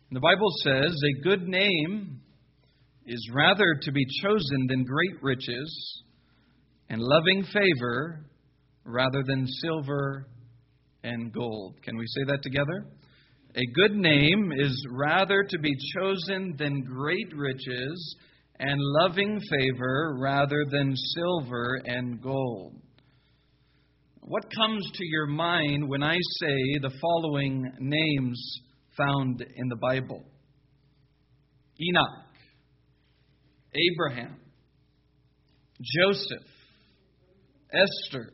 The Bible says, a good name is rather to be chosen than great riches, and loving favor rather than silver and gold. Can we say that together? A good name is rather to be chosen than great riches, and loving favor rather than silver and gold. What comes to your mind when I say the following names found in the Bible? Enoch, Abraham, Joseph, Esther,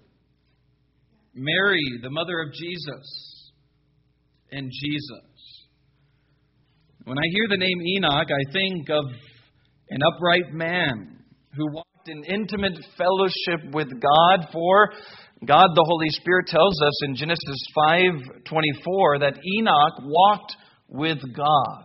Mary, the mother of Jesus, and Jesus. When I hear the name Enoch, I think of an upright man who walked in intimate fellowship with God. For God, the Holy Spirit, tells us in Genesis 5:24 that Enoch walked with God.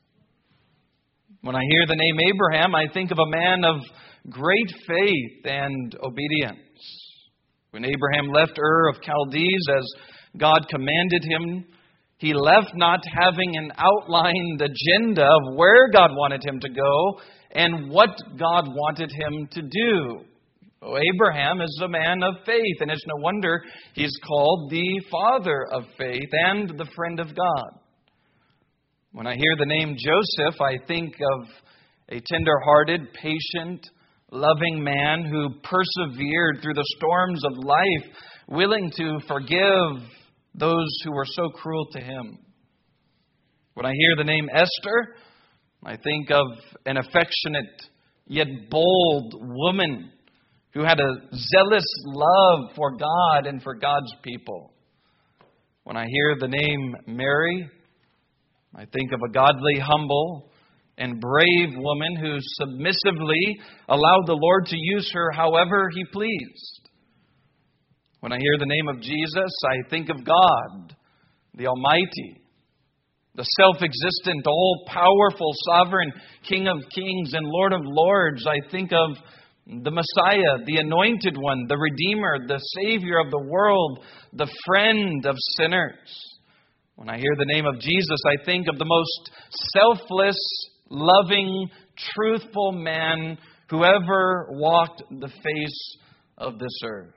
When I hear the name Abraham, I think of a man of great faith and obedience. When Abraham left Ur of Chaldees as God commanded him, he left not having an outlined agenda of where God wanted him to go and what God wanted him to do. So Abraham is a man of faith, and it's no wonder he's called the father of faith and the friend of God. When I hear the name Joseph, I think of a tender-hearted, patient, loving man who persevered through the storms of life, willing to forgive those who were so cruel to him. When I hear the name Esther, I think of an affectionate yet bold woman who had a zealous love for God and for God's people. When I hear the name Mary, I think of a godly, humble, and brave woman who submissively allowed the Lord to use her however He pleased. When I hear the name of Jesus, I think of God, the Almighty, the self-existent, all-powerful, sovereign King of kings and Lord of lords. I think of the Messiah, the Anointed One, the Redeemer, the Savior of the world, the friend of sinners. When I hear the name of Jesus, I think of the most selfless, loving, truthful man who ever walked the face of this earth.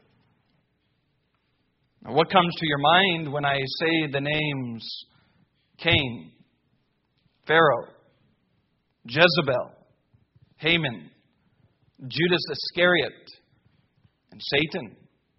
Now, what comes to your mind when I say the names Cain, Pharaoh, Jezebel, Haman, Judas Iscariot, and Satan?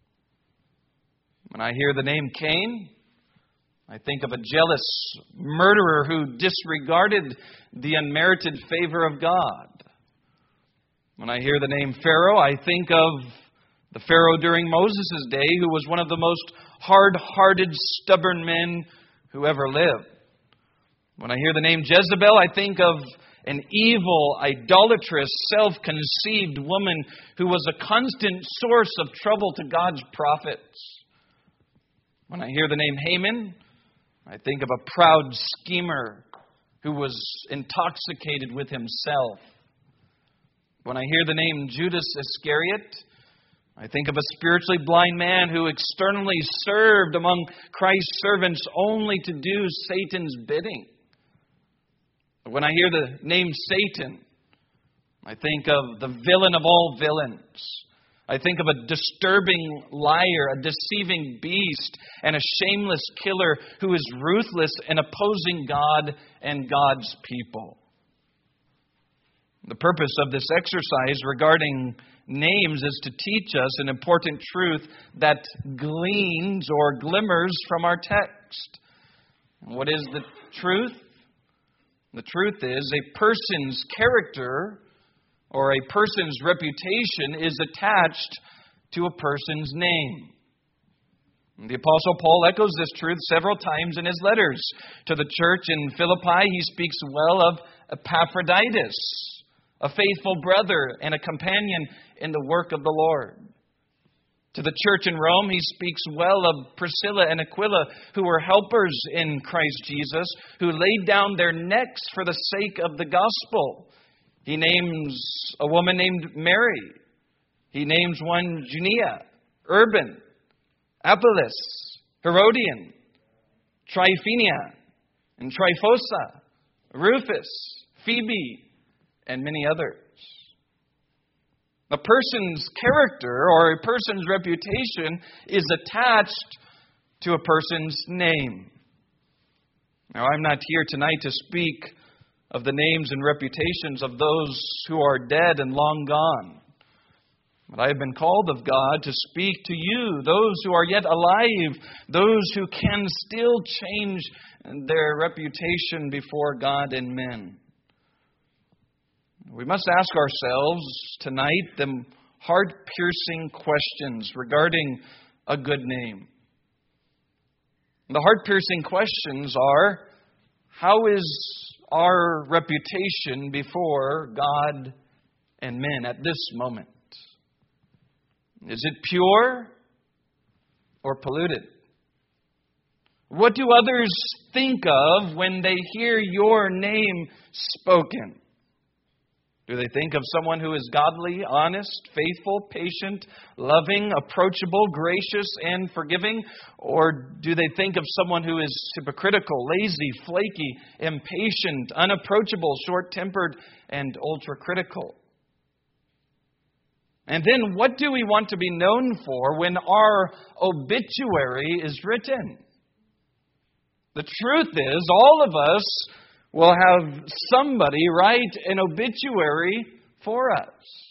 When I hear the name Cain, I think of a jealous murderer who disregarded the unmerited favor of God. When I hear the name Pharaoh, I think of the Pharaoh during Moses' day, who was one of the most hard-hearted, stubborn men who ever lived. When I hear the name Jezebel, I think of an evil, idolatrous, self-conceived woman who was a constant source of trouble to God's prophets. When I hear the name Haman, I think of a proud schemer who was intoxicated with himself. When I hear the name Judas Iscariot, I think of a spiritually blind man who externally served among Christ's servants only to do Satan's bidding. When I hear the name Satan, I think of the villain of all villains. I think of a disturbing liar, a deceiving beast, and a shameless killer who is ruthless in opposing God and God's people. The purpose of this exercise regarding names is to teach us an important truth that gleans or glimmers from our text. What is the truth? The truth is a person's character or a person's reputation is attached to a person's name. The Apostle Paul echoes this truth several times in his letters to the church in Philippi. He speaks well of Epaphroditus, a faithful brother and a companion in the work of the Lord. To the church in Rome, he speaks well of Priscilla and Aquila, who were helpers in Christ Jesus, who laid down their necks for the sake of the gospel. He names a woman named Mary. He names one Junia, Urban, Apollos, Herodian, Tryphenia, and Tryphosa, Rufus, Phoebe, and many others. A person's character or a person's reputation is attached to a person's name. Now, I'm not here tonight to speak of the names and reputations of those who are dead and long gone. But I have been called of God to speak to you, those who are yet alive, those who can still change their reputation before God and men. We must ask ourselves tonight the heart-piercing questions regarding a good name. The heart-piercing questions are, how is our reputation before God and men at this moment? Is it pure or polluted? What do others think of when they hear your name spoken? Do they think of someone who is godly, honest, faithful, patient, loving, approachable, gracious, and forgiving? Or do they think of someone who is hypocritical, lazy, flaky, impatient, unapproachable, short-tempered, and ultra-critical? And then what do we want to be known for when our obituary is written? The truth is, all of us will have somebody write an obituary for us.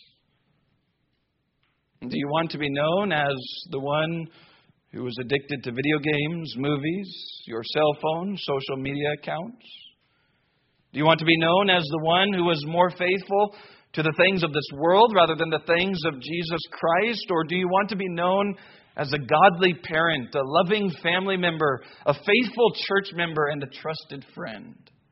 Do you want to be known as the one who was addicted to video games, movies, your cell phone, social media accounts? Do you want to be known as the one who was more faithful to the things of this world rather than the things of Jesus Christ? Or do you want to be known as a godly parent, a loving family member, a faithful church member, and a trusted friend?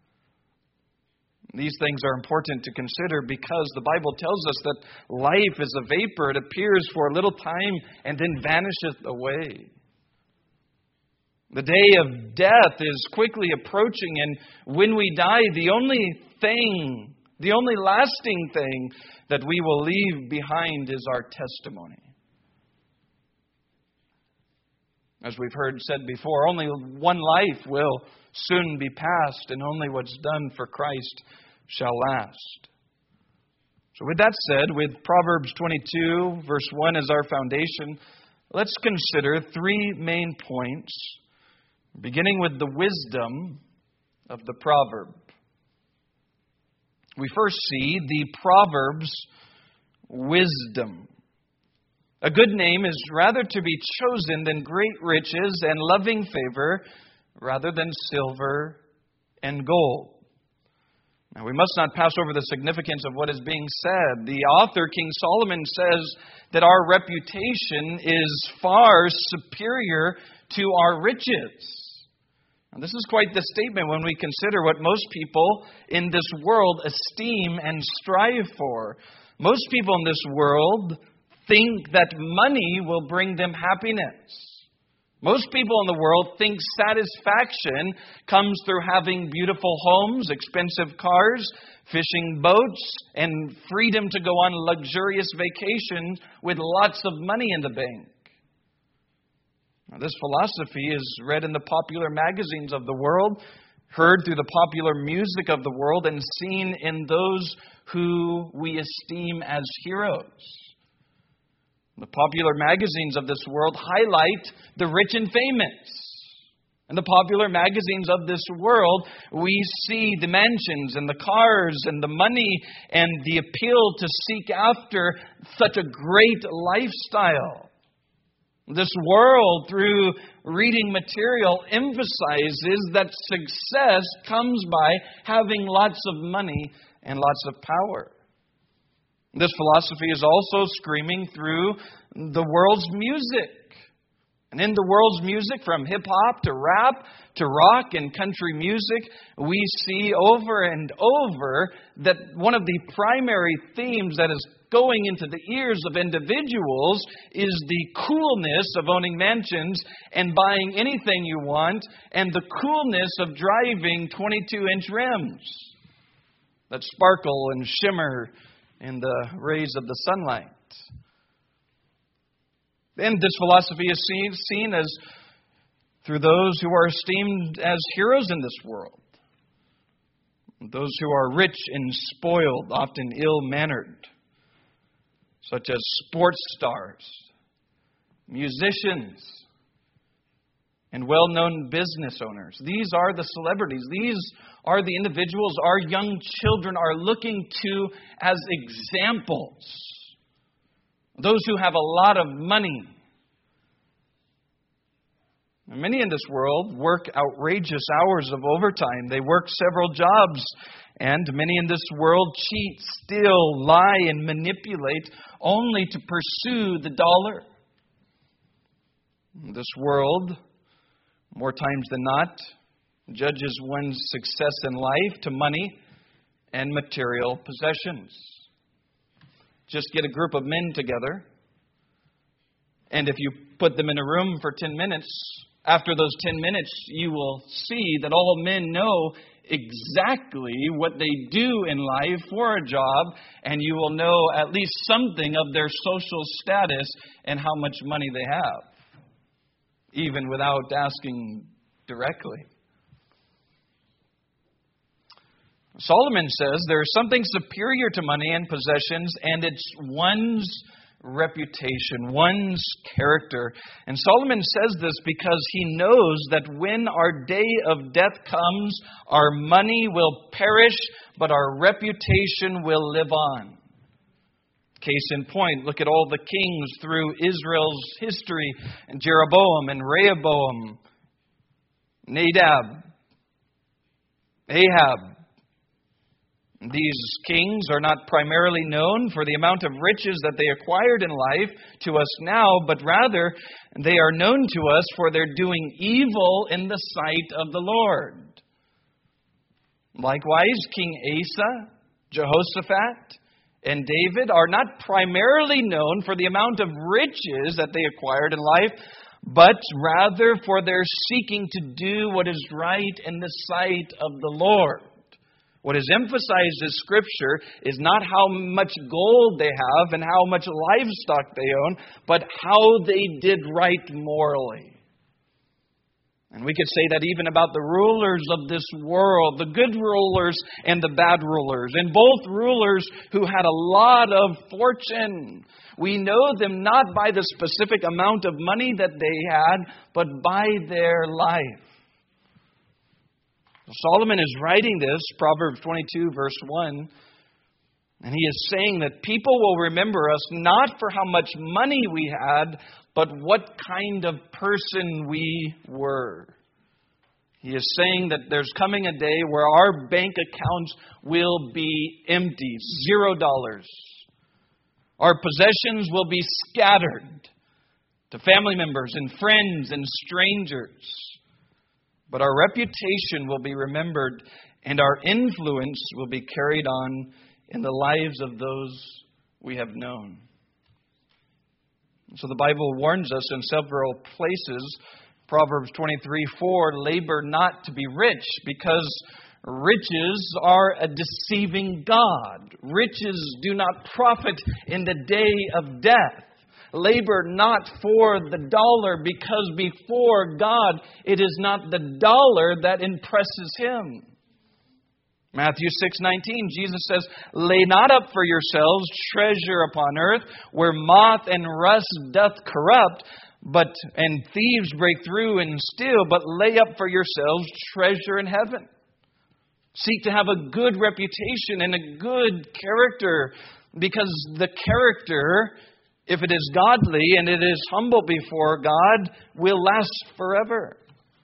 These things are important to consider because the Bible tells us that life is a vapor. It appears for a little time and then vanisheth away. The day of death is quickly approaching, and when we die, the only lasting thing that we will leave behind is our testimony. As we've heard said before, only one life will soon be past, and only what's done for Christ shall last. So with that said, with Proverbs 22, verse 1 as our foundation, let's consider three main points, beginning with the wisdom of the proverb. We first see the proverb's wisdom. A good name is rather to be chosen than great riches and loving favor, rather than silver and gold. Now, we must not pass over the significance of what is being said. The author, King Solomon, says that our reputation is far superior to our riches. Now, this is quite the statement when we consider what most people in this world esteem and strive for. Most people in this world think that money will bring them happiness. Most people in the world think satisfaction comes through having beautiful homes, expensive cars, fishing boats, and freedom to go on luxurious vacations with lots of money in the bank. Now, this philosophy is read in the popular magazines of the world, heard through the popular music of the world, and seen in those who we esteem as heroes. The popular magazines of this world highlight the rich and famous. In the popular magazines of this world, we see the mansions and the cars and the money and the appeal to seek after such a great lifestyle. This world, through reading material, emphasizes that success comes by having lots of money and lots of power. This philosophy is also screaming through the world's music. And in the world's music, from hip-hop to rap to rock and country music, we see over and over that one of the primary themes that is going into the ears of individuals is the coolness of owning mansions and buying anything you want, and the coolness of driving 22-inch rims that sparkle and shimmer in the rays of the sunlight. And this philosophy is seen as through those who are esteemed as heroes in this world. Those who are rich and spoiled, often ill-mannered, such as sports stars, musicians, and well-known business owners. These are the celebrities. These are the individuals our young children are looking to as examples. Those who have a lot of money. Many in this world work outrageous hours of overtime. They work several jobs. And many in this world cheat, steal, lie, and manipulate only to pursue the dollar. This world, more times than not, judges one's success in life to money and material possessions. Just get a group of men together, and if you put them in a room for 10 minutes, after those 10 minutes, you will see that all men know exactly what they do in life for a job, and you will know at least something of their social status and how much money they have, even without asking directly. Solomon says there is something superior to money and possessions, and it's one's reputation, one's character. And Solomon says this because he knows that when our day of death comes, our money will perish, but our reputation will live on. Case in point, look at all the kings through Israel's history, and Jeroboam and Rehoboam, Nadab, Ahab. These kings are not primarily known for the amount of riches that they acquired in life to us now, but rather they are known to us for their doing evil in the sight of the Lord. Likewise, King Asa, Jehoshaphat, and David are not primarily known for the amount of riches that they acquired in life, but rather for their seeking to do what is right in the sight of the Lord. What is emphasized in Scripture is not how much gold they have and how much livestock they own, but how they did right morally. And we could say that even about the rulers of this world, the good rulers and the bad rulers, and both rulers who had a lot of fortune. We know them not by the specific amount of money that they had, but by their life. Solomon is writing this, Proverbs 22, verse 1, and he is saying that people will remember us not for how much money we had, but what kind of person we were. He is saying that there's coming a day where our bank accounts will be empty, $0. Our possessions will be scattered to family members and friends and strangers. But our reputation will be remembered, and our influence will be carried on in the lives of those we have known. So the Bible warns us in several places, Proverbs 23:4, labor not to be rich, because riches are a deceiving God. Riches do not profit in the day of death. Labor not for the dollar, because before God it is not the dollar that impresses Him. Matthew 6:19, Jesus says, "Lay not up for yourselves treasure upon earth, where moth and rust doth corrupt, and thieves break through and steal, but lay up for yourselves treasure in heaven." Seek to have a good reputation and a good character, because the character, if it is godly and it is humble before God, will last forever.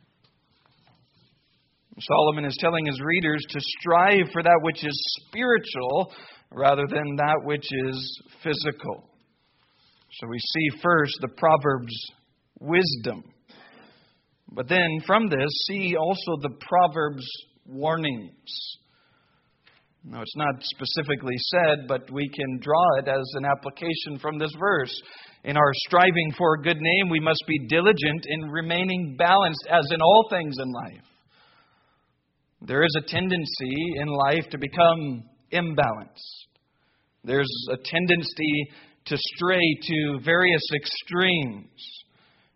Solomon is telling his readers to strive for that which is spiritual rather than that which is physical. So we see first the Proverbs' wisdom. But then from this, see also the Proverbs' warnings. Now, it's not specifically said, but we can draw it as an application from this verse. In our striving for a good name, we must be diligent in remaining balanced, as in all things in life. There is a tendency in life to become imbalanced. There's a tendency to stray to various extremes.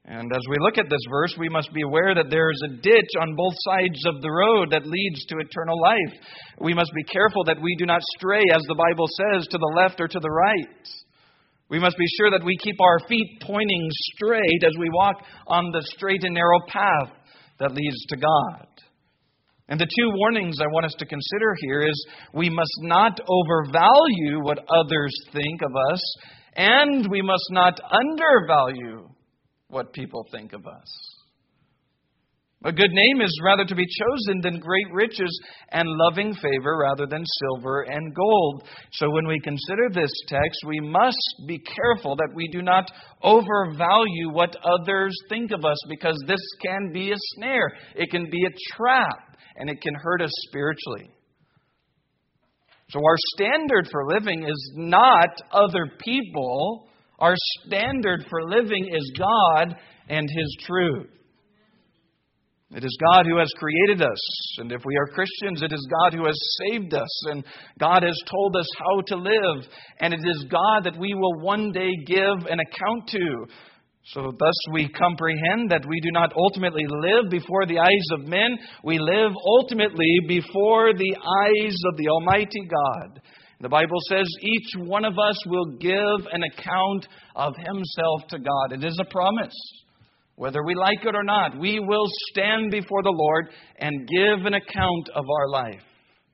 And as we look at this verse, we must be aware that there is a ditch on both sides of the road that leads to eternal life. We must be careful that we do not stray, as the Bible says, to the left or to the right. We must be sure that we keep our feet pointing straight as we walk on the straight and narrow path that leads to God. And the two warnings I want us to consider here is we must not overvalue what others think of us, and we must not undervalue what people think of us. A good name is rather to be chosen than great riches, and loving favor rather than silver and gold. So when we consider this text, we must be careful that we do not overvalue what others think of us, because this can be a snare. It can be a trap, and it can hurt us spiritually. So our standard for living is not other people. Our standard for living is God and His truth. It is God who has created us. And if we are Christians, it is God who has saved us. And God has told us how to live. And it is God that we will one day give an account to. So thus we comprehend that we do not ultimately live before the eyes of men. We live ultimately before the eyes of the Almighty God. The Bible says each one of us will give an account of himself to God. It is a promise. Whether we like it or not, we will stand before the Lord and give an account of our life.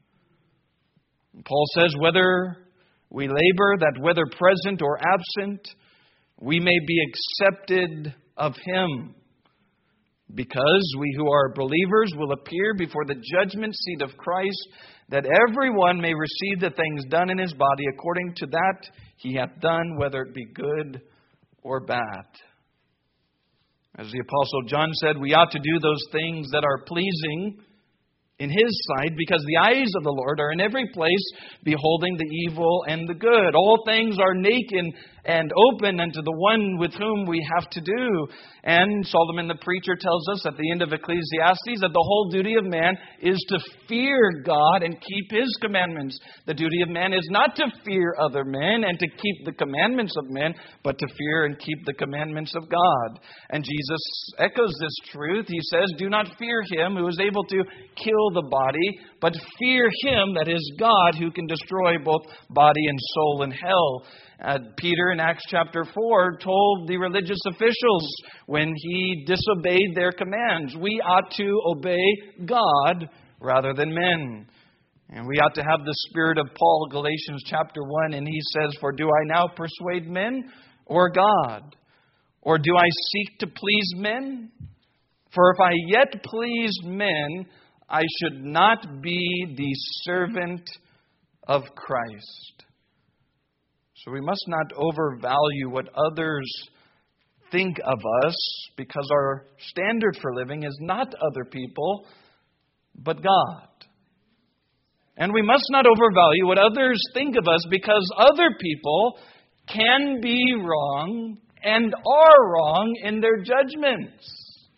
Paul says, whether we labor, that whether present or absent, we may be accepted of Him, because we who are believers will appear before the judgment seat of Christ, that everyone may receive the things done in his body according to that he hath done, whether it be good or bad. As the Apostle John said, we ought to do those things that are pleasing in His sight, because the eyes of the Lord are in every place, beholding the evil and the good. All things are naked and open unto the one with whom we have to do. And Solomon the preacher tells us at the end of Ecclesiastes that the whole duty of man is to fear God and keep His commandments. The duty of man is not to fear other men and to keep the commandments of men, but to fear and keep the commandments of God. And Jesus echoes this truth. He says, do not fear him who is able to kill the body, but fear Him that is God, who can destroy both body and soul in hell. Peter in Acts chapter 4 told the religious officials when he disobeyed their commands, we ought to obey God rather than men. And we ought to have the spirit of Paul, Galatians chapter 1, and he says, for do I now persuade men or God? Or do I seek to please men? For if I yet pleased men, I should not be the servant of Christ. So we must not overvalue what others think of us, because our standard for living is not other people, but God. And we must not overvalue what others think of us, because other people can be wrong and are wrong in their judgments.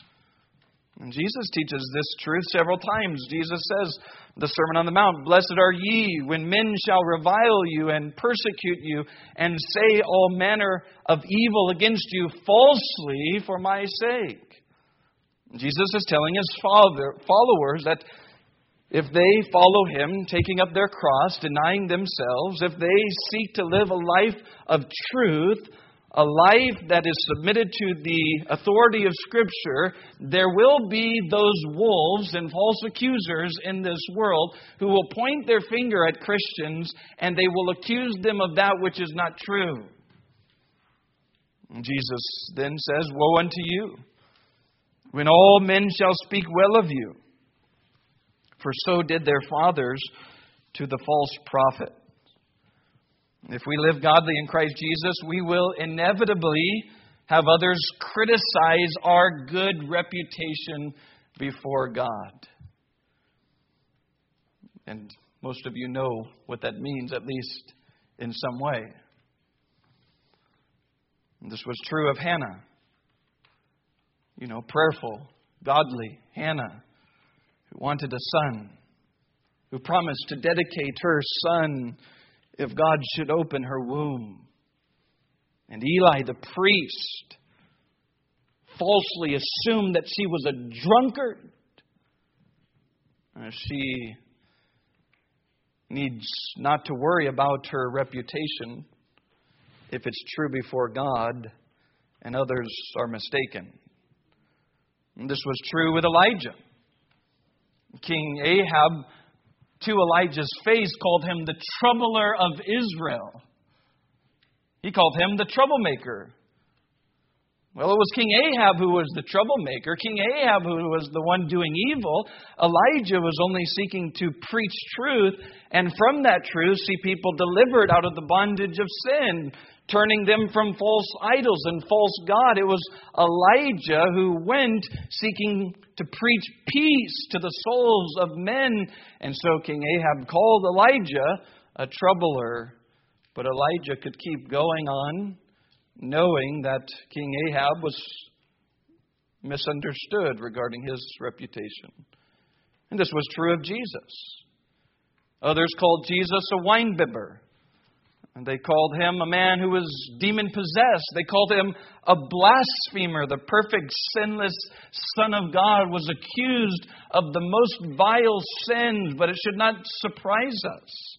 And Jesus teaches this truth several times. Jesus says, the Sermon on the Mount, blessed are ye when men shall revile you and persecute you and say all manner of evil against you falsely for my sake. Jesus is telling His followers that if they follow Him, taking up their cross, denying themselves, if they seek to live a life of truth, a life that is submitted to the authority of Scripture, there will be those wolves and false accusers in this world who will point their finger at Christians, and they will accuse them of that which is not true. And Jesus then says, woe unto you, when all men shall speak well of you, for so did their fathers to the false prophet. If we live godly in Christ Jesus, we will inevitably have others criticize our good reputation before God. And most of you know what that means, at least in some way. And this was true of Hannah. You know, prayerful, godly Hannah, who wanted a son, who promised to dedicate her son if God should open her womb. And Eli the priest falsely assumed that she was a drunkard. She needs not to worry about her reputation if it's true before God and others are mistaken. And this was true with Elijah. King Ahab, to Elijah's face, called him the troubler of Israel. He called him the troublemaker. Well, it was King Ahab who was the troublemaker. King Ahab who was the one doing evil. Elijah was only seeking to preach truth, and from that truth see people delivered out of the bondage of sin, turning them from false idols and false god. It was Elijah who went seeking to preach peace to the souls of men. And so King Ahab called Elijah a troubler. But Elijah could keep going on, knowing that King Ahab was misunderstood regarding his reputation. And this was true of Jesus. Others called Jesus a winebibber. And they called him a man who was demon-possessed. They called him a blasphemer. The perfect, sinless Son of God was accused of the most vile sins, but it should not surprise us.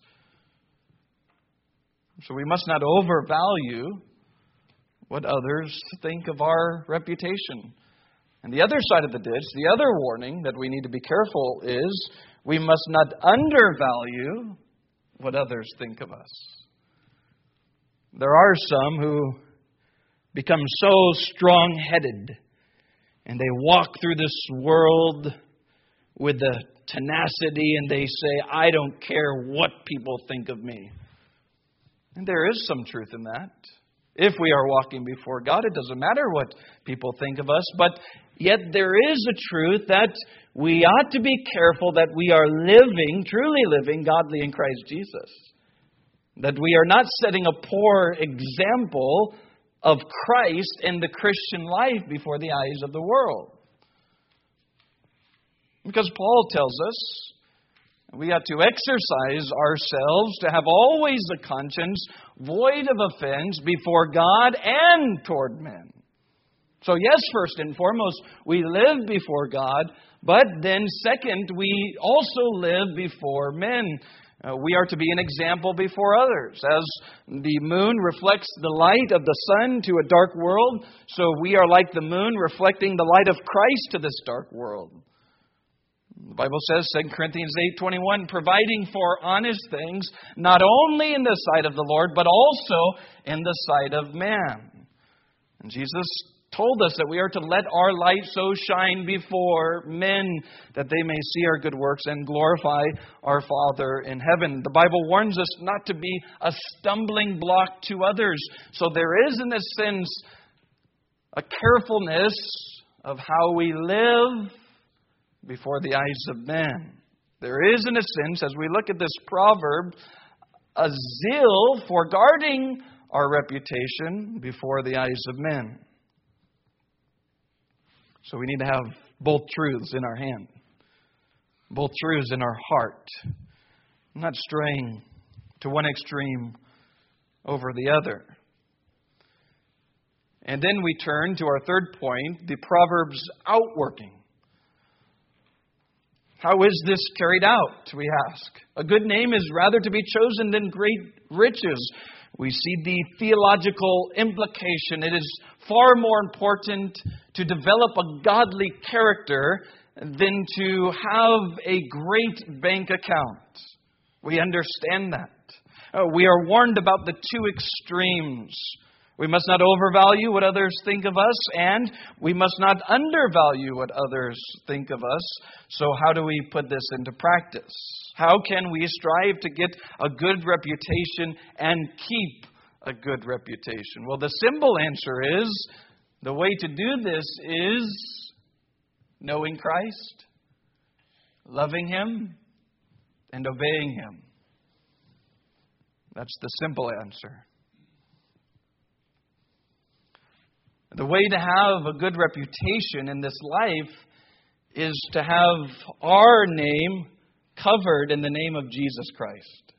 So we must not overvalue what others think of our reputation. And the other side of the ditch, the other warning that we need to be careful is we must not undervalue what others think of us. There are some who become so strong-headed and they walk through this world with the tenacity and they say, I don't care what people think of me. And there is some truth in that. If we are walking before God, it doesn't matter what people think of us. But yet there is a truth that we ought to be careful that we are living, truly living, godly in Christ Jesus. That we are not setting a poor example of Christ in the Christian life before the eyes of the world. Because Paul tells us we ought to exercise ourselves to have always a conscience void of offense before God and toward men. So yes, first and foremost, we live before God, but then second, we also live before men. We are to be an example before others. As the moon reflects the light of the sun to a dark world, so we are like the moon reflecting the light of Christ to this dark world. The Bible says, 2 Corinthians 8:21, providing for honest things, not only in the sight of the Lord, but also in the sight of man. And Jesus told us that we are to let our light so shine before men that they may see our good works and glorify our Father in heaven. The Bible warns us not to be a stumbling block to others. So there is, in a sense, a carefulness of how we live before the eyes of men. There is, in a sense, as we look at this proverb, a zeal for guarding our reputation before the eyes of men. So we need to have both truths in our hand, both truths in our heart, not straying to one extreme over the other. And then we turn to our third point, the proverb's outworking. How is this carried out, we ask? A good name is rather to be chosen than great riches. We see the theological implication. It is far more important to develop a godly character than to have a great bank account. We understand that. We are warned about the two extremes. We must not overvalue what others think of us, and we must not undervalue what others think of us. So how do we put this into practice? How can we strive to get a good reputation and keep a good reputation? Well, the simple answer is, the way to do this is knowing Christ, loving Him, and obeying Him. That's the simple answer. The way to have a good reputation in this life is to have our name covered in the name of Jesus Christ.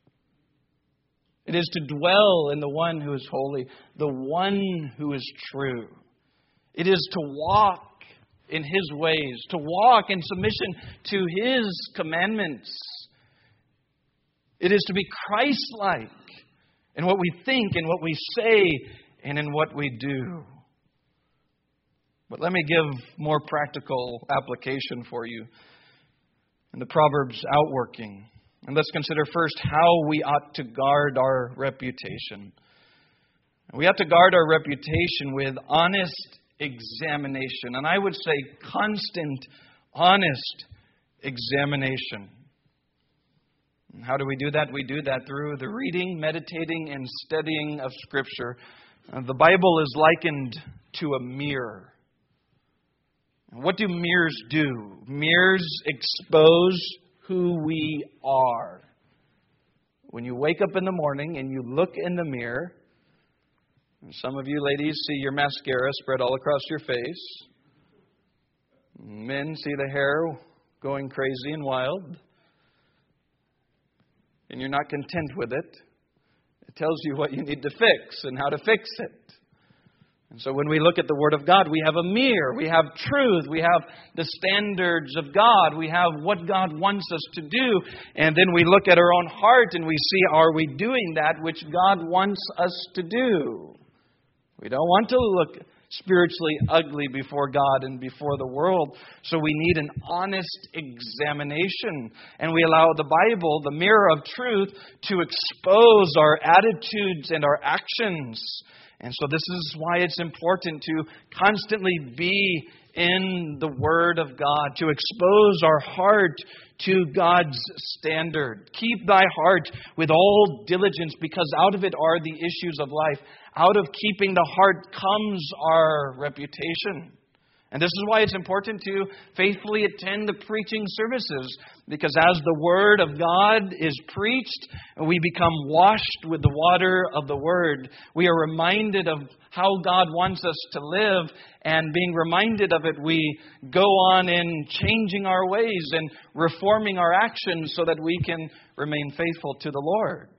It is to dwell in the one who is holy, the one who is true. It is to walk in His ways, to walk in submission to His commandments. It is to be Christ-like in what we think, in what we say, and in what we do. But let me give more practical application for you in the Proverbs outworking. And let's consider first how we ought to guard our reputation. We have to guard our reputation with honest examination. And I would say constant, honest examination. And how do we do that? We do that through the reading, meditating, and studying of Scripture. The Bible is likened to a mirror. What do mirrors do? Mirrors expose who we are. When you wake up in the morning and you look in the mirror, some of you ladies see your mascara spread all across your face. Men see the hair going crazy and wild. And you're not content with it. It tells you what you need to fix and how to fix it. And so when we look at the Word of God, we have a mirror, we have truth, we have the standards of God, we have what God wants us to do, and then we look at our own heart and we see, are we doing that which God wants us to do? We don't want to look spiritually ugly before God and before the world, so we need an honest examination. And we allow the Bible, the mirror of truth, to expose our attitudes and our actions. And so this is why it's important to constantly be in the Word of God, to expose our heart to God's standard. Keep thy heart with all diligence, because out of it are the issues of life. Out of keeping the heart comes our reputation. And this is why it's important to faithfully attend the preaching services, because as the Word of God is preached, we become washed with the water of the Word. We are reminded of how God wants us to live, and being reminded of it, we go on in changing our ways and reforming our actions so that we can remain faithful to the Lord.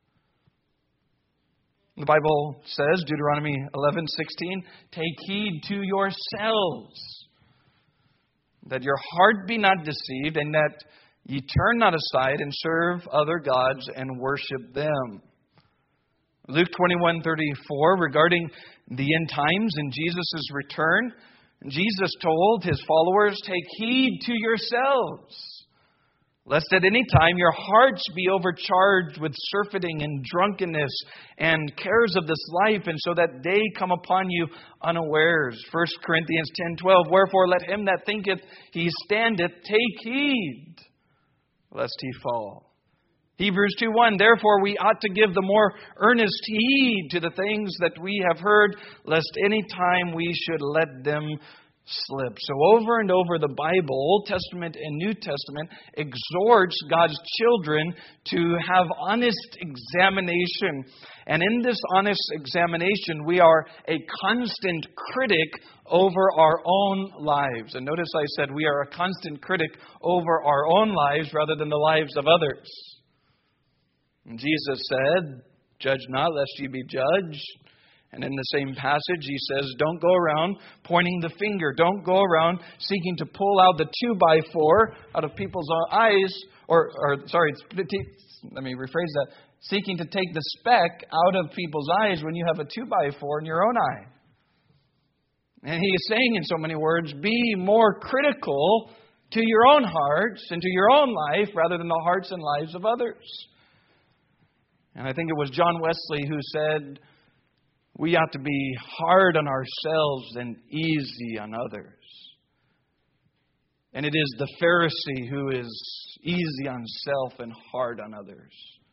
The Bible says, Deuteronomy 11:16, take heed to yourselves, that your heart be not deceived, and that ye turn not aside and serve other gods and worship them. Luke 21:34, regarding the end times and Jesus' return, Jesus told His followers, take heed to yourselves, lest at any time your hearts be overcharged with surfeiting and drunkenness and cares of this life, and so that day come upon you unawares. 1 Corinthians 10:12, wherefore let him that thinketh he standeth take heed, lest he fall. Hebrews 2:1, therefore we ought to give the more earnest heed to the things that we have heard, lest any time we should let them slip. So over and over, the Bible, Old Testament and New Testament, exhorts God's children to have honest examination. And in this honest examination, we are a constant critic over our own lives. And notice I said we are a constant critic over our own lives rather than the lives of others. And Jesus said, judge not lest ye be judged. And in the same passage, He says, don't go around pointing the finger. Don't go around seeking to pull out the 2x4 out of people's eyes. Let me rephrase that. Seeking to take the speck out of people's eyes when you have a 2x4 in your own eye. And He is saying in so many words, be more critical to your own hearts and to your own life rather than the hearts and lives of others. And I think it was John Wesley who said, we ought to be hard on ourselves and easy on others. And it is the Pharisee who is easy on self and hard on others.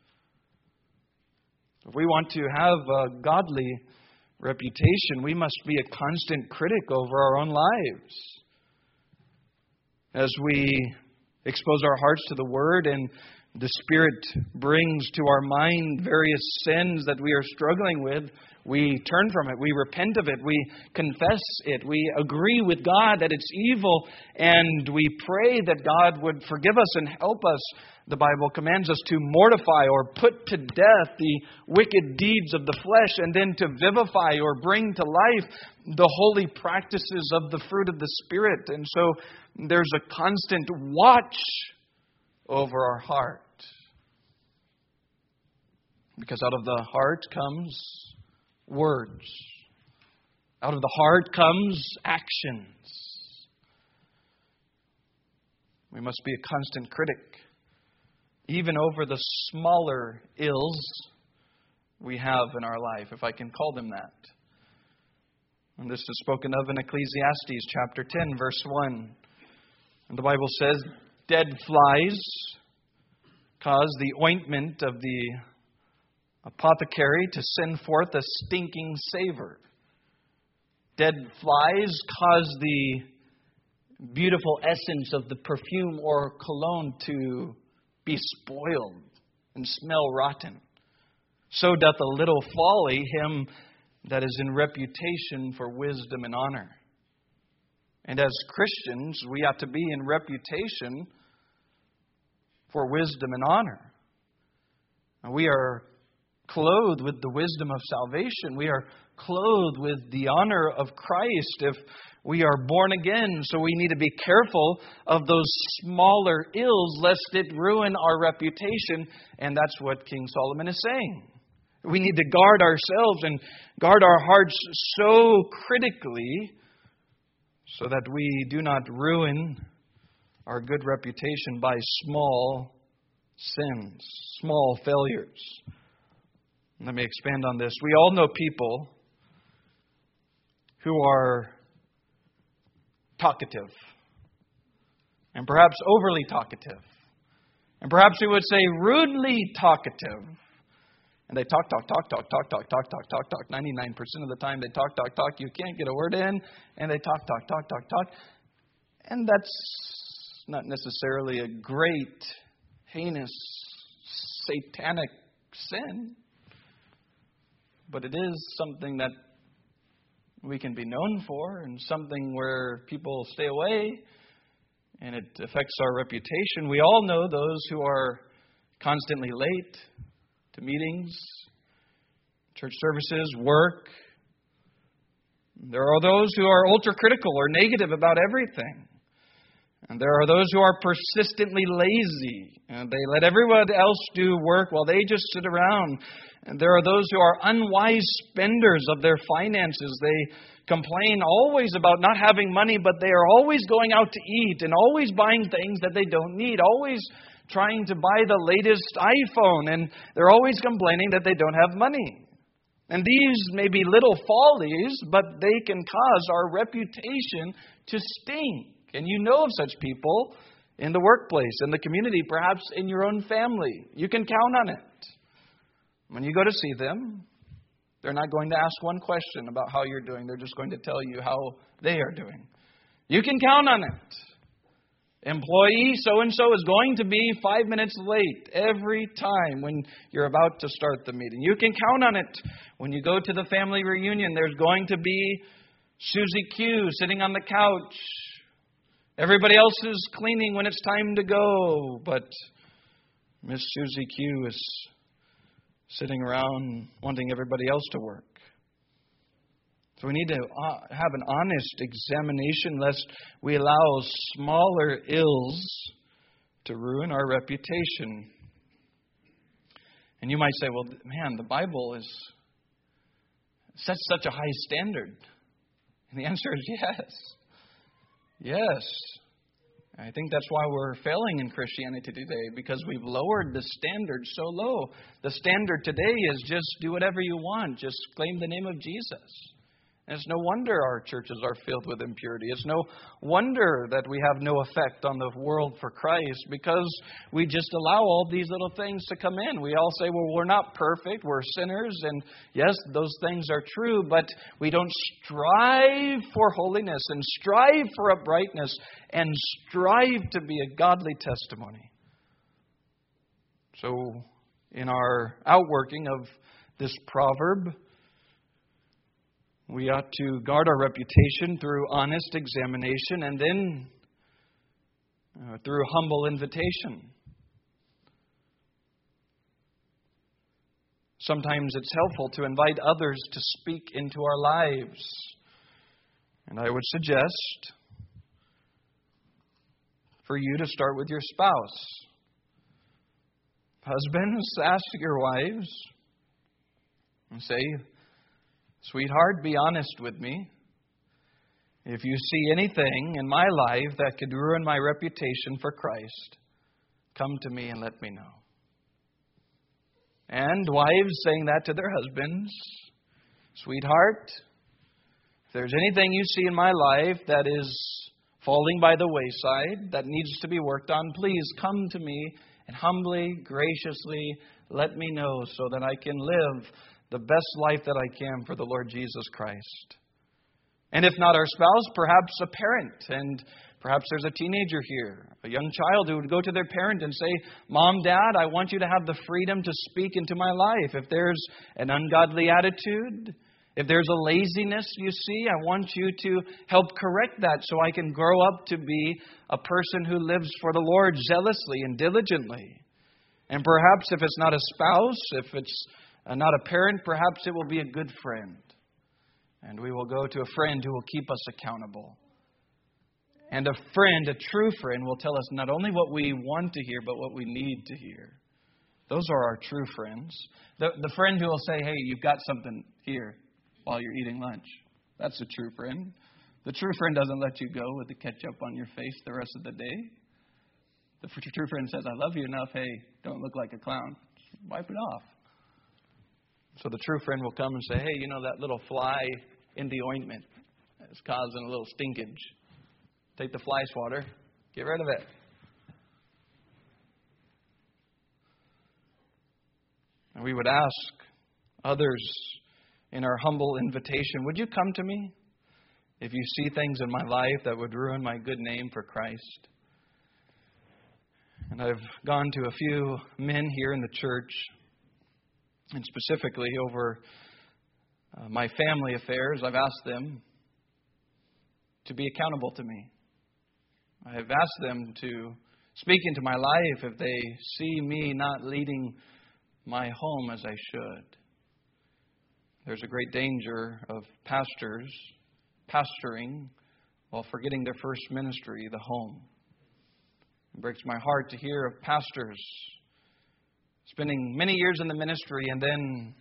If we want to have a godly reputation, we must be a constant critic over our own lives. As we expose our hearts to the Word and The Spirit brings to our mind various sins that we are struggling with. We turn from it. We repent of it. We confess it. We agree with God that it's evil. And we pray that God would forgive us and help us. The Bible commands us to mortify or put to death the wicked deeds of the flesh, and then to vivify or bring to life the holy practices of the fruit of the Spirit. And so there's a constant watch over our heart. Because out of the heart comes words. Out of the heart comes actions. We must be a constant critic, even over the smaller ills we have in our life, if I can call them that. And this is spoken of in Ecclesiastes chapter 10, verse 1. And the Bible says, dead flies cause the ointment of the apothecary to send forth a stinking savor. Dead flies cause the beautiful essence of the perfume or cologne to be spoiled and smell rotten. So doth a little folly him that is in reputation for wisdom and honor. And as Christians, we ought to be in reputation for wisdom and honor. And we are clothed with the wisdom of salvation. We are clothed with the honor of Christ if we are born again. So we need to be careful of those smaller ills lest it ruin our reputation. And that's what King Solomon is saying. We need to guard ourselves and guard our hearts so critically so that we do not ruin our good reputation by small sins, small failures. Let me expand on this. We all know people who are talkative, and perhaps overly talkative, and perhaps we would say rudely talkative. And they talk. 99% of the time they talk. You can't get a word in, and they talk. And that's not necessarily a great, heinous, satanic sin. But it is something that we can be known for, and something where people stay away, and it affects our reputation. We all know those who are constantly late to meetings, church services, work. There are those who are ultra-critical or negative about everything. And there are those who are persistently lazy, and they let everyone else do work while they just sit around. And there are those who are unwise spenders of their finances. They complain always about not having money, but they are always going out to eat and always buying things that they don't need, always trying to buy the latest iPhone, and they're always complaining that they don't have money. And these may be little follies, but they can cause our reputation to stink. And you know of such people in the workplace, in the community, perhaps in your own family. You can count on it. When you go to see them, they're not going to ask one question about how you're doing. They're just going to tell you how they are doing. You can count on it. Employee so-and-so is going to be 5 minutes late every time when you're about to start the meeting. You can count on it. When you go to the family reunion, there's going to be Susie Q sitting on the couch. Everybody else is cleaning when it's time to go, but Miss Susie Q is sitting around wanting everybody else to work. So we need to have an honest examination lest we allow smaller ills to ruin our reputation. And you might say, well, man, the Bible sets such a high standard. And the answer is yes. Yes. I think that's why we're failing in Christianity today, because we've lowered the standard so low. The standard today is just do whatever you want. Just claim the name of Jesus. And it's no wonder our churches are filled with impurity. It's no wonder that we have no effect on the world for Christ, because we just allow all these little things to come in. We all say, well, we're not perfect. We're sinners. And yes, those things are true, but we don't strive for holiness and strive for uprightness and strive to be a godly testimony. So, in our outworking of this proverb, we ought to guard our reputation through honest examination and then through humble invitation. Sometimes it's helpful to invite others to speak into our lives. And I would suggest for you to start with your spouse. Husbands, ask your wives and say, "Sweetheart, be honest with me. If you see anything in my life that could ruin my reputation for Christ, come to me and let me know." And wives saying that to their husbands, "Sweetheart, if there's anything you see in my life that is falling by the wayside, that needs to be worked on, please come to me and humbly, graciously let me know so that I can live the best life that I can for the Lord Jesus Christ." And if not our spouse, perhaps a parent. And perhaps there's a teenager here, a young child who would go to their parent and say, "Mom, Dad, I want you to have the freedom to speak into my life. If there's an ungodly attitude, if there's a laziness you see, I want you to help correct that so I can grow up to be a person who lives for the Lord zealously and diligently." And perhaps if it's not a spouse, if it's not a parent, perhaps it will be a good friend. And we will go to a friend who will keep us accountable. And a friend, a true friend, will tell us not only what we want to hear, but what we need to hear. Those are our true friends. The friend who will say, "Hey, you've got something here while you're eating lunch." That's a true friend. The true friend doesn't let you go with the ketchup on your face the rest of the day. The true friend says, "I love you enough. Hey, don't look like a clown. Just wipe it off." So the true friend will come and say, "Hey, you know that little fly in the ointment is causing a little stinkage. Take the fly swatter, get rid of it." And we would ask others in our humble invitation, "Would you come to me if you see things in my life that would ruin my good name for Christ?" And I've gone to a few men here in the church, and specifically over my family affairs, I've asked them to be accountable to me. I have asked them to speak into my life if they see me not leading my home as I should. There's a great danger of pastors pastoring while forgetting their first ministry, the home. It breaks my heart to hear of pastors spending many years in the ministry and then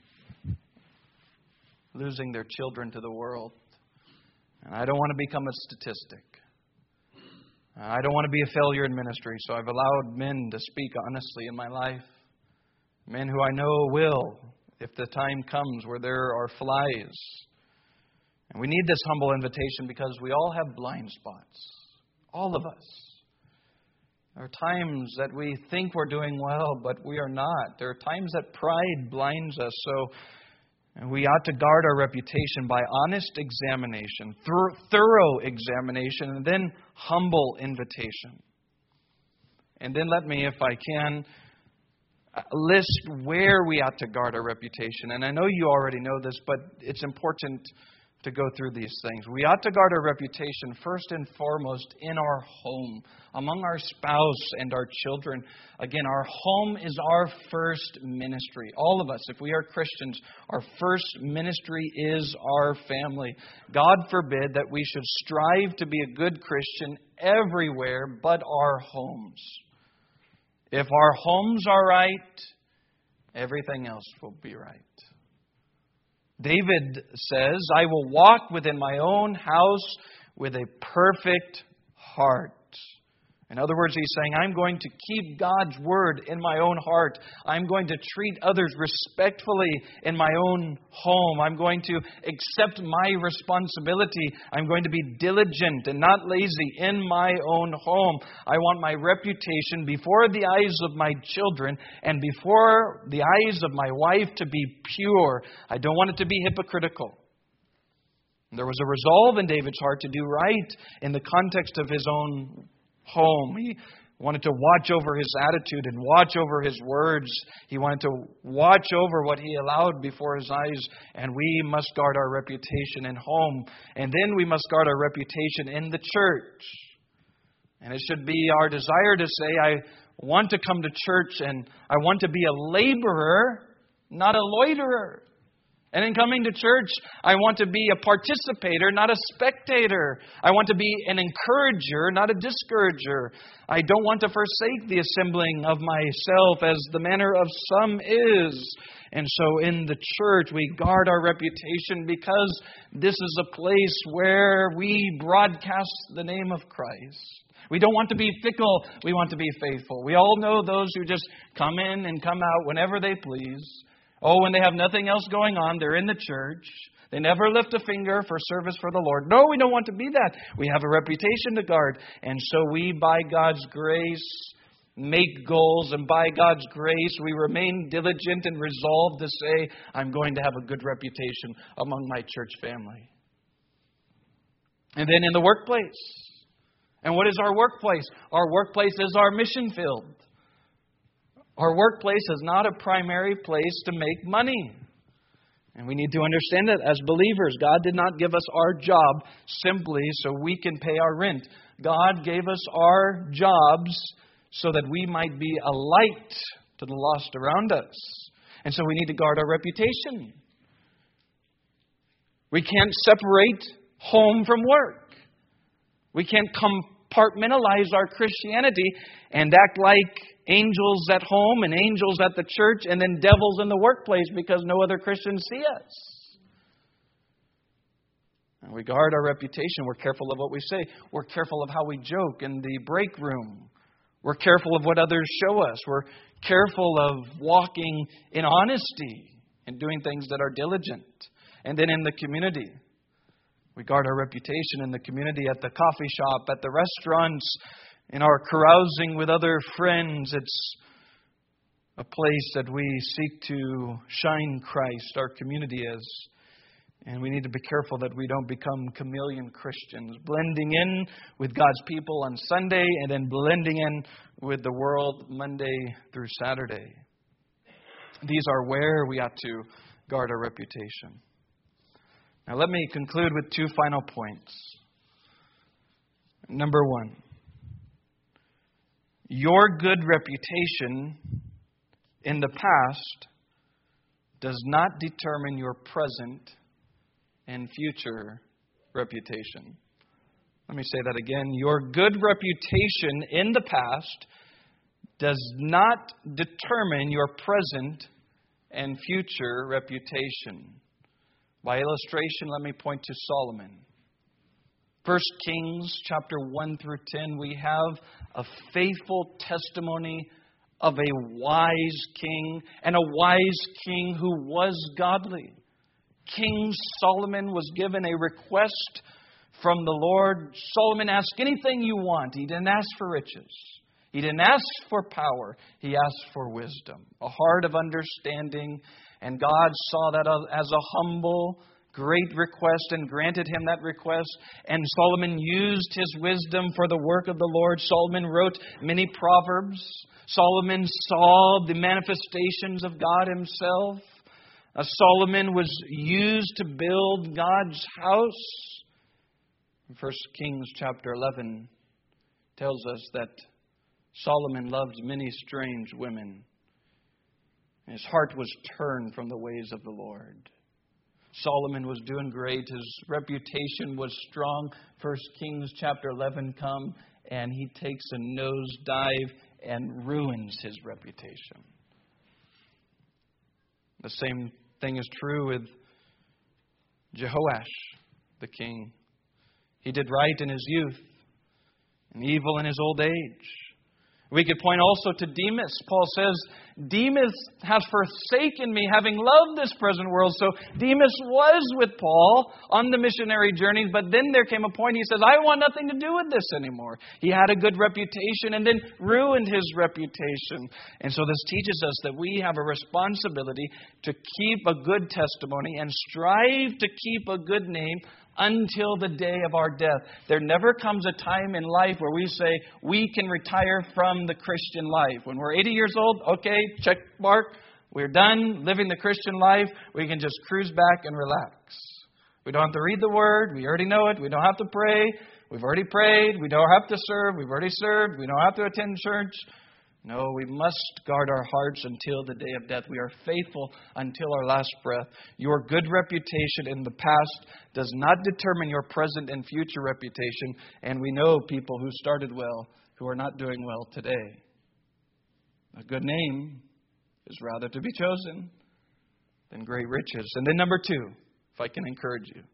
losing their children to the world. And I don't want to become a statistic. I don't want to be a failure in ministry, so I've allowed men to speak honestly in my life. Men who I know will, if the time comes where there are flies. And we need this humble invitation because we all have blind spots. All of us. There are times that we think we're doing well, but we are not. There are times that pride blinds us. So we ought to guard our reputation by honest examination, thorough examination, and then humble invitation. And then let me, if I can, list where we ought to guard our reputation. And I know you already know this, but it's important to go through these things. We ought to guard our reputation first and foremost in our home, among our spouse and our children. Again, our home is our first ministry. All of us, if we are Christians, our first ministry is our family. God forbid that we should strive to be a good Christian everywhere but our homes. If our homes are right, everything else will be right. David says, "I will walk within my own house with a perfect heart." In other words, he's saying, I'm going to keep God's word in my own heart. I'm going to treat others respectfully in my own home. I'm going to accept my responsibility. I'm going to be diligent and not lazy in my own home. I want my reputation before the eyes of my children and before the eyes of my wife to be pure. I don't want it to be hypocritical. There was a resolve in David's heart to do right in the context of his own home. He He wanted to watch over his attitude and watch over his words. He wanted to watch over what he allowed before his eyes. And we must guard our reputation in home. And then we must guard our reputation in the church. And it should be our desire to say, I want to come to church and I want to be a laborer, not a loiterer. And in coming to church, I want to be a participator, not a spectator. I want to be an encourager, not a discourager. I don't want to forsake the assembling of myself as the manner of some is. And so in the church, we guard our reputation because this is a place where we broadcast the name of Christ. We don't want to be fickle. We want to be faithful. We all know those who just come in and come out whenever they please. Oh, when they have nothing else going on, they're in the church. They never lift a finger for service for the Lord. No, we don't want to be that. We have a reputation to guard. And so we, by God's grace, make goals. And by God's grace, we remain diligent and resolved to say, I'm going to have a good reputation among my church family. And then in the workplace. And what is our workplace? Our workplace is our mission field. Our workplace is not a primary place to make money. And we need to understand that as believers, God did not give us our job simply so we can pay our rent. God gave us our jobs so that we might be a light to the lost around us. And so we need to guard our reputation. We can't separate home from work. We can't compartmentalize our Christianity and act like angels at home and angels at the church and then devils in the workplace because no other Christians see us. And we guard our reputation. We're careful of what we say. We're careful of how we joke in the break room. We're careful of what others show us. We're careful of walking in honesty and doing things that are diligent. And then in the community, we guard our reputation in the community, at the coffee shop, at the restaurants, in our carousing with other friends. It's a place that we seek to shine Christ, our community is. And we need to be careful that we don't become chameleon Christians, blending in with God's people on Sunday and then blending in with the world Monday through Saturday. These are where we ought to guard our reputation. Now let me conclude with two final points. Number one, your good reputation in the past does not determine your present and future reputation. Let me say that again. Your good reputation in the past does not determine your present and future reputation. By illustration, let me point to Solomon. 1 Kings chapter 1 through 10, we have a faithful testimony of a wise king, and a wise king who was godly. King Solomon was given a request from the Lord. Solomon asked anything you want. He didn't ask for riches. He didn't ask for power. He asked for wisdom, a heart of understanding. And God saw that as a humble, great request and granted him that request. And Solomon used his wisdom for the work of the Lord. Solomon wrote many proverbs. Solomon saw the manifestations of God himself. Solomon was used to build God's house. 1 Kings chapter 11 tells us that Solomon loved many strange women. His heart was turned from the ways of the Lord. Solomon was doing great. His reputation was strong. 1 Kings chapter 11 come and he takes a nosedive and ruins his reputation. The same thing is true with Jehoash, the king. He did right in his youth and evil in his old age. We could point also to Demas. Paul says Demas has forsaken me, having loved this present world. So Demas was with Paul on the missionary journeys, but then there came a point he says, I want nothing to do with this anymore. He had a good reputation and then ruined his reputation. And so this teaches us that we have a responsibility to keep a good testimony and strive to keep a good name until the day of our death. There never comes a time in life where we say we can retire from the Christian life. When we're 80 years old, okay, check mark, we're done living the Christian life. We can just cruise back and relax. We don't have to read the Word. We already know it. We don't have to pray. We've already prayed. We don't have to serve. We've already served. We don't have to attend church. No, we must guard our hearts until the day of death. We are faithful until our last breath. Your good reputation in the past does not determine your present and future reputation. And we know people who started well who are not doing well today. A good name is rather to be chosen than great riches. And then number 2, if I can encourage you.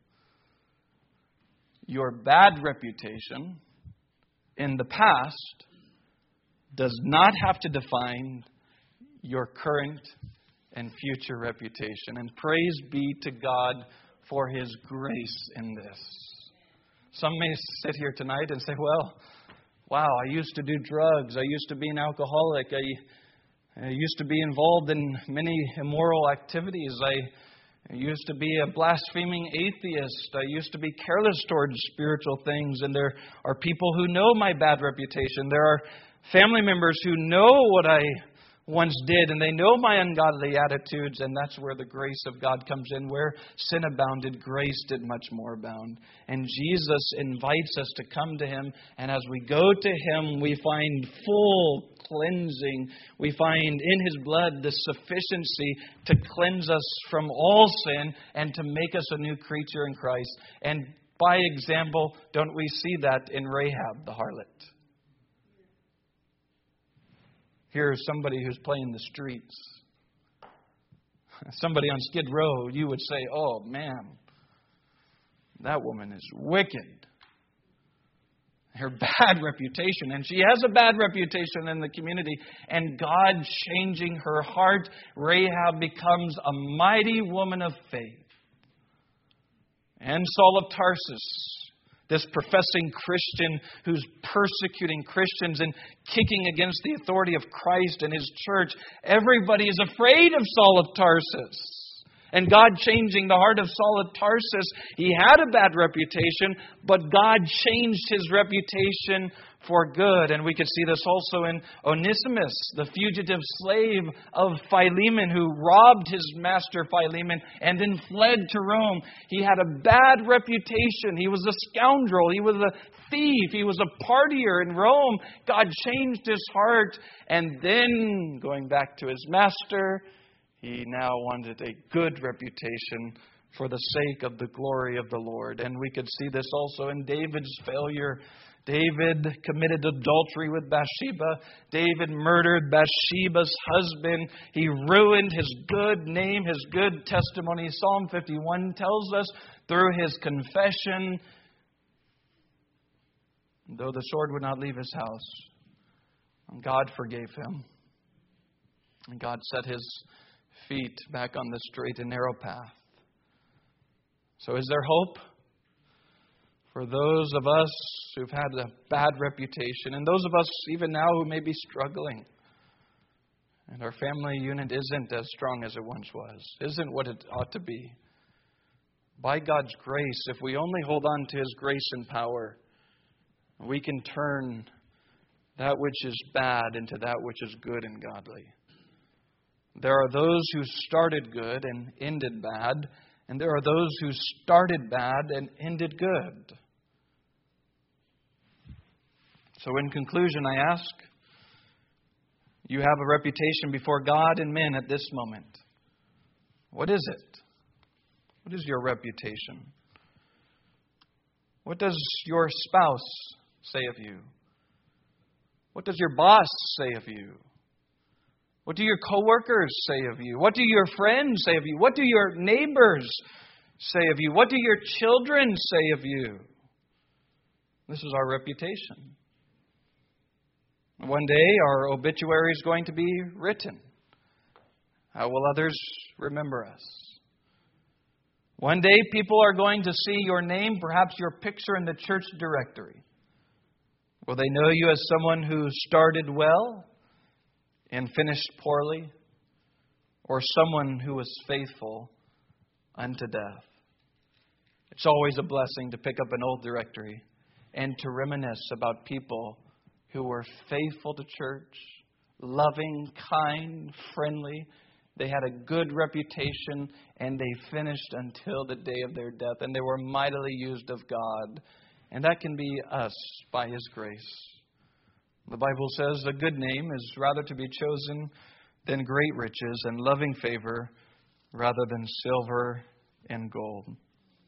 Your bad reputation in the past does not have to define your current and future reputation. And praise be to God for His grace in this. Some may sit here tonight and say, well, wow, I used to do drugs. I used to be an alcoholic. I used to be involved in many immoral activities. I used to be a blaspheming atheist. I used to be careless towards spiritual things. And there are people who know my bad reputation. There are family members who know what I once did, and they know my ungodly attitudes, and that's where the grace of God comes in. Where sin abounded, grace did much more abound. And Jesus invites us to come to Him, and as we go to Him, we find full cleansing. We find in His blood the sufficiency to cleanse us from all sin and to make us a new creature in Christ. And by example, don't we see that in Rahab the harlot? Here's somebody who's playing the streets. Somebody on Skid Row, you would say, oh man, that woman is wicked. Her bad reputation, and she has a bad reputation in the community, and God changing her heart, Rahab becomes a mighty woman of faith. And Saul of Tarsus, this professing Christian who's persecuting Christians and kicking against the authority of Christ and His church. Everybody is afraid of Saul of Tarsus. And God changing the heart of Saul of Tarsus. He had a bad reputation, but God changed his reputation for good. And we could see this also in Onesimus, the fugitive slave of Philemon, who robbed his master Philemon and then fled to Rome. He had a bad reputation. He was a scoundrel. He was a thief. He was a partier in Rome. God changed his heart. And then, going back to his master, he now wanted a good reputation for the sake of the glory of the Lord. And we could see this also in David's failure. David committed adultery with Bathsheba. David murdered Bathsheba's husband. He ruined his good name, his good testimony. Psalm 51 tells us through his confession, though the sword would not leave his house, God forgave him. And God set his feet back on the straight and narrow path. So is there hope for those of us who've had a bad reputation, and those of us even now who may be struggling, and our family unit isn't as strong as it once was, isn't what it ought to be? By God's grace, if we only hold on to His grace and power, we can turn that which is bad into that which is good and godly. There are those who started good and ended bad, and there are those who started bad and ended good. So in conclusion, I ask, you have a reputation before God and men at this moment. What is it? What is your reputation? What does your spouse say of you? What does your boss say of you? What do your coworkers say of you? What do your friends say of you? What do your neighbors say of you? What do your children say of you? This is our reputation. One day our obituary is going to be written. How will others remember us? One day people are going to see your name, perhaps your picture in the church directory. Will they know you as someone who started well and finished poorly, or someone who was faithful unto death? It's always a blessing to pick up an old directory and to reminisce about people who were faithful to church, loving, kind, friendly. They had a good reputation, and they finished until the day of their death, and they were mightily used of God. And that can be us by His grace. The Bible says a good name is rather to be chosen than great riches, and loving favor rather than silver and gold.